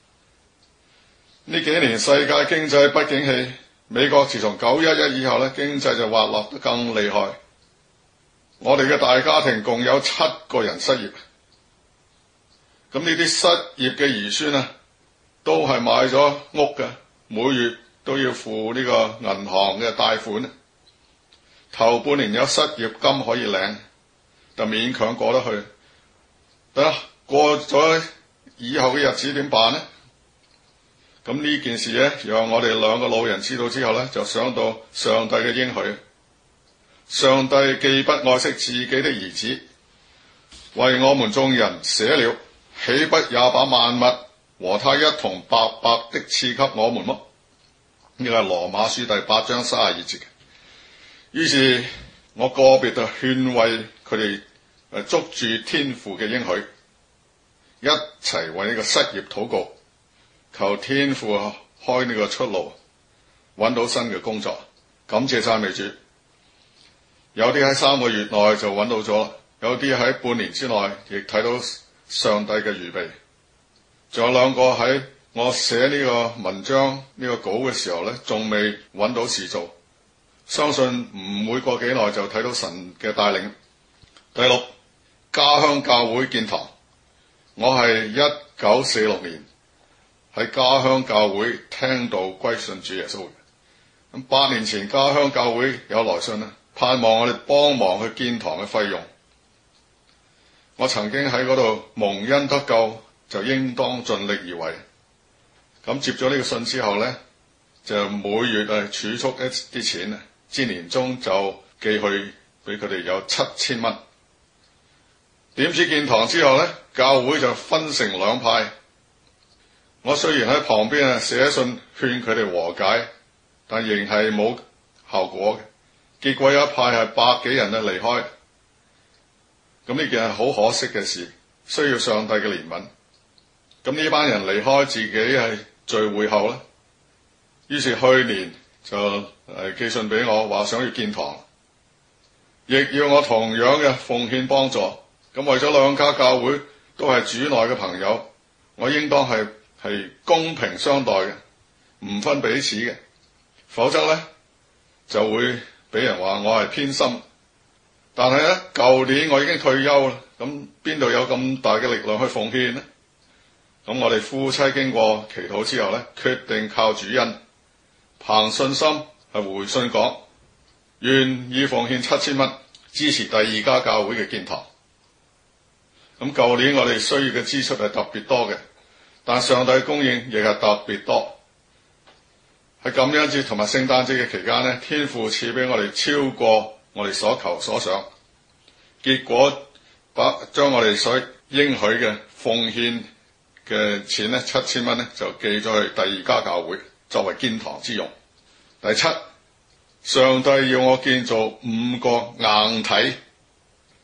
呢幾年世界經濟不景氣，美國自從911以後咧，經濟就滑落得更厲害。我哋嘅大家庭共有7個人失業。咁呢啲失業嘅兒孫都係買咗屋嘅，每月都要付呢個銀行嘅貸款。頭半年有失業金可以領，就勉強過得去。得過咗以後嘅日子點辦呢？咁呢件事呢，讓我哋2個老人知道之後呢，就想到上帝嘅應許。上帝既不愛惜自己的兒子，為我們眾人捨了，豈不也把萬物和他一同白白的賜給我們麼？呢個係羅馬書第8章32節嘅。於是我個別就勸慰佢哋捉住天父嘅應許，一齊為呢個失業禱告，求天父開呢個出路，揾到新嘅工作。感謝讚美主。有啲喺3個月內就揾到咗，有啲喺半年之內亦睇到上帝嘅預備。仲有2個喺我寫呢個文章呢個稿嘅時候呢，仲未揾到事做。相信唔會過幾耐就睇到神嘅帶領。第6，家鄉教會建堂。我係1946年喺家鄉教會聽到歸信主耶穌嘅。咁8年前家鄉教會有來信盼望我哋幫忙去建堂嘅費用。我曾經喺嗰度蒙恩得救，就應當盡力而為。咁接咗呢個信之後呢，就每月儲蓄一啲錢，至年終就寄去俾佢哋有7000蚊。點知建堂之後呢，教會就分成2派。我雖然喺旁邊寫信勸佢哋和解，但仍係冇效果嘅。結果有一派係100幾人離開。咁呢件係好可惜嘅事，需要上帝嘅憐憫。咁呢班人離開，自己係聚會後呢，於是去年就寄信俾我，話想要建堂，亦要我同樣嘅奉獻幫助。咁為咗2家教會都係主內嘅朋友，我應當係公平相待嘅，唔分彼此嘅，否則呢，就會俾人話我係偏心。但係呢，舊年我已經退休啦，咁邊度有咁大嘅力量去奉獻呢？咁我哋夫妻經過祈禱之後呢，決定靠主恩，憑信心係回信講，願意奉獻7000蚊支持第2家教會嘅建堂。咁舊年我哋需要嘅支出係特別多嘅，但上帝供應亦係特別多。喺感恩節同埋聖誕節嘅期間呢，天父賜俾我哋超過我哋所求所想，結果將我哋所應許嘅奉獻嘅錢呢，7000蚊呢，就寄咗去第2家教會作為建堂之用。第7，上帝要我建造5個硬體，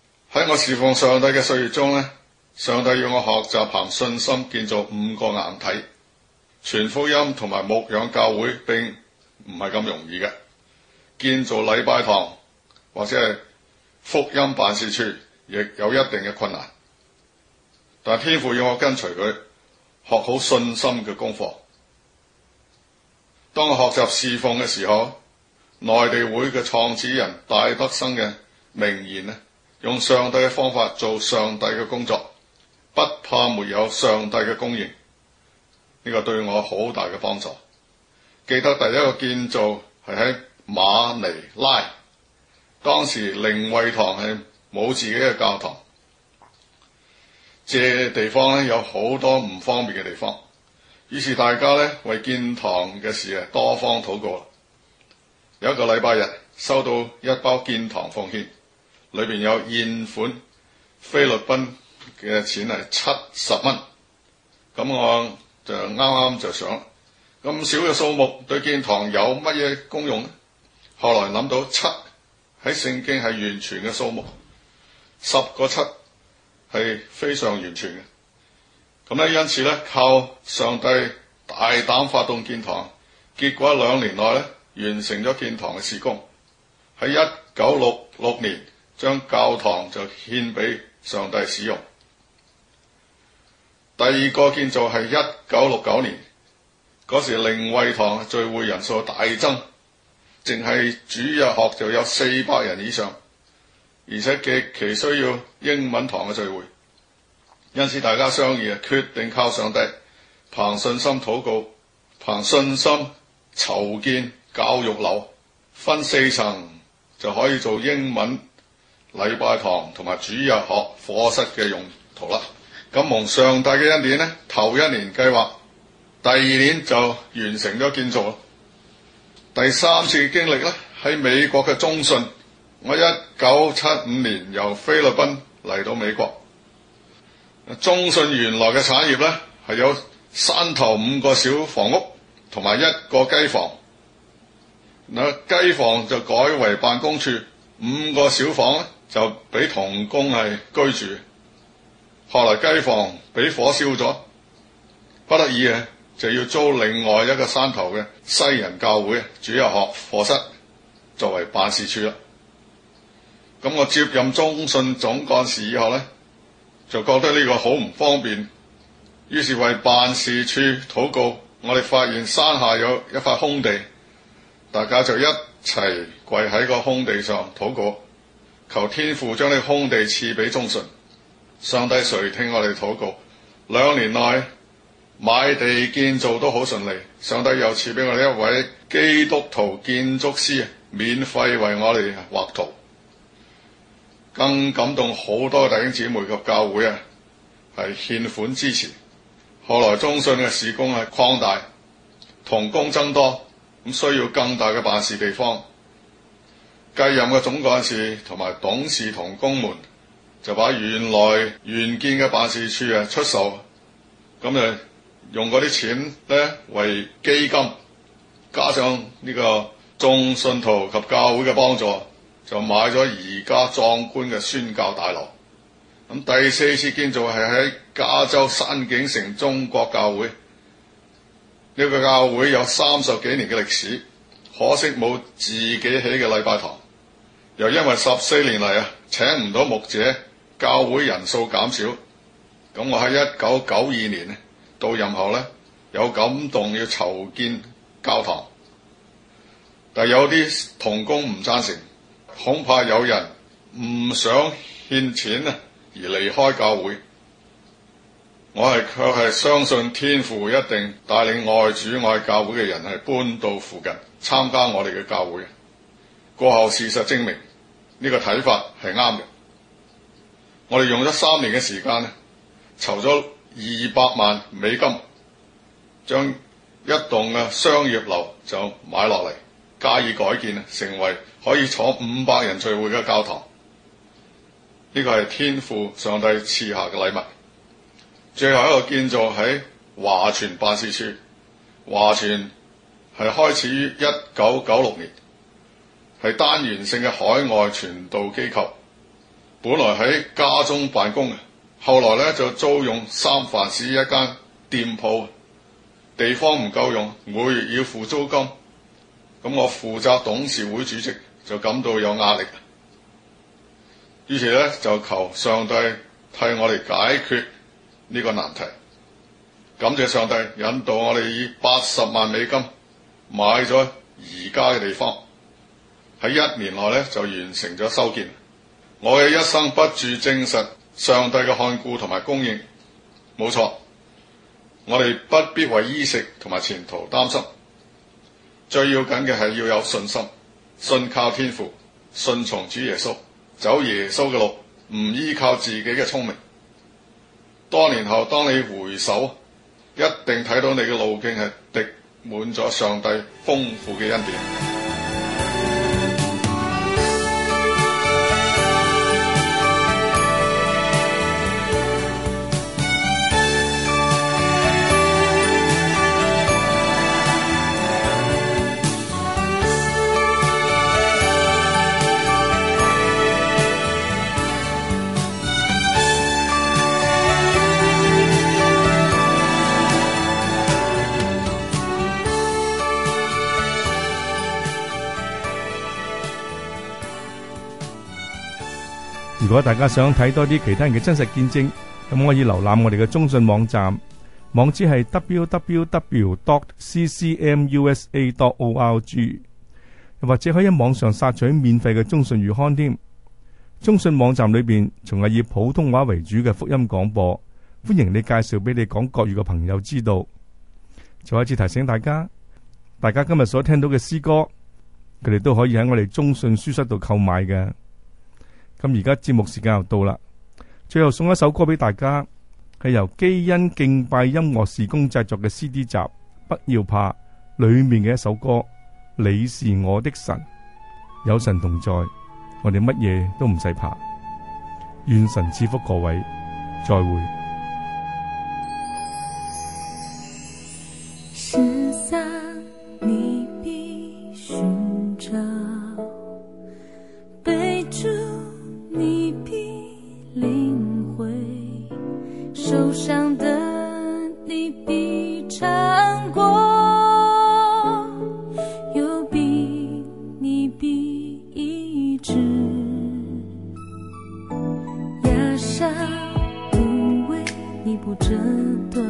喺我侍奉上帝嘅歲月中呢，上帝要我學習憑信心建造5個硬體，傳福音同埋牧養教會並唔係咁容易嘅。建造禮拜堂或者係福音辦事處，亦有一定嘅困難。但天父要我跟隨佢，學好信心嘅功課。當我學習侍奉嘅時候，內地會嘅創始人戴德生嘅名言呢，用上帝嘅方法做上帝嘅工作，不怕沒有上帝嘅供應。呢個對我好大嘅幫助。記得第一個建造係喺馬尼拉，當時靈惠堂係冇自己嘅教堂，借地方咧有好多唔方便嘅地方，於是大家咧為建堂嘅事多方禱告。有一個禮拜日收到一包建堂奉獻，裏邊有現款菲律賓嘅錢係70蚊，咁我就啱啱就想，咁少嘅數目對建堂有乜嘢功用呢？後來諗到7喺聖經係完全嘅數目，10個7係非常完全嘅。咁咧，因此咧靠上帝大膽發動建堂，結果2年內咧完成咗建堂嘅事工。喺1966年將教堂就獻俾上帝使用。第二個建造係1969年，嗰時靈惠堂聚會人數大增，淨係主日學就有400人以上，而且極其需要英文堂嘅聚會。因此大家商議決定靠上帝，憑信心禱告，憑信心籌建教育樓，分4層就可以做英文禮拜堂同埋主日學課室嘅用途啦。咁蒙上帝嘅恩典呢，頭1年計劃，第2年就完成咗建造。第3次經歷呢，喺美國嘅中信，我1975年由菲律賓嚟到美國。中信原來嘅產業呢，係有山頭5個小房屋同埋1個雞房。雞房就改為辦公處，5個小房呢就俾童工係居住。後來雞房俾火燒咗，不得已就要租另外一個山頭嘅西人教會主日學課室作為辦事處啦。咁我接任中信總幹事以後呢，就覺得呢個好唔方便，於是為辦事處禱告。我哋發現山下有一塊空地，大家就一齊跪喺個空地上禱告，求天父將呢個空地賜俾中信。上帝垂聽我哋禱告，2年內買地建造都好順利。上帝又賜俾我哋一位基督徒建築師，免費為我哋畫圖。更感動好多弟兄姊妹及教會係獻款支持。後來中信嘅事工係擴大，同工增多，咁需要更大嘅辦事地方。繼任嘅總幹事同埋董事同工們就把原來原建嘅辦事處出售，咁就用嗰啲錢咧為基金，加上呢個眾信徒及教會嘅幫助，就買咗而家壯觀嘅宣教大樓。咁第4次建造係喺加州山景城中國教會。呢個教會有30幾年嘅歷史，可惜冇自己起嘅禮拜堂，又因為14年嚟請唔到牧者，教會人數減少。咁我喺1992年到任後呢，有感動要籌建教堂，但有啲同工唔贊成，恐怕有人唔想獻錢而離開教會。我卻係相信天父一定帶領愛主愛教會嘅人係搬到附近參加我哋嘅教會。過後事實證明呢個睇法係啱嘅。我哋用咗3年嘅時間籌咗200萬美金，將一棟嘅商業樓就買落嚟，加以改建，成為可以坐500人聚會嘅教堂。呢個係天父上帝賜下嘅禮物。最後一個建造喺華傳辦事處。華傳係開始於1996年，係單元性嘅海外傳道機構。 本來喺家中辦公嘅，後來咧就租用三藩市一間店鋪，地方唔夠用，每月要付租金。咁我負責董事會主席就感到有壓力，於是咧就求上帝替我哋解決呢個難題。感謝上帝引導我哋以80萬美金買咗而家嘅地方，喺1年內咧就完成咗修建。我嘅一生不住證實上帝嘅看顧同埋供應。冇錯，我哋不必為衣食同埋前途擔心，最要緊嘅係要有信心，信靠天父，順從主耶穌，走耶穌嘅路，唔依靠自己嘅聰明。多年後當你回首，一定睇到你嘅路徑係滴滿咗上帝豐富嘅恩典。 如果大家想睇多啲其他人嘅真實見證，咁可以瀏覽我哋嘅中信網站，網址係 www.ccmusa.org， 又或者可以喺網上索取免費嘅中信月刊添。中信網站裏邊仲係以普通話為主嘅福音廣播，歡迎你介紹俾你講國語嘅朋友知道。再一次提醒大家今日所聽到嘅詩歌，佢哋都可以喺我哋中信書室度購買嘅。咁而家節目時間又到啦，最後送一首歌俾大家，係由基恩敬拜音樂事工製作嘅 CD 集《不要怕》裏面嘅一首歌，你是我的神，有神同在，我哋乜嘢都唔使怕。願神賜福各位，再會。 失散你必尋找，被主你必領會，受傷的你必嘗過，有病你必醫治，壓傷無畏你不折斷，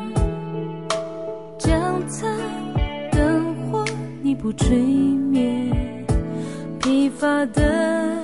將殘燈火你不吹滅，疲乏的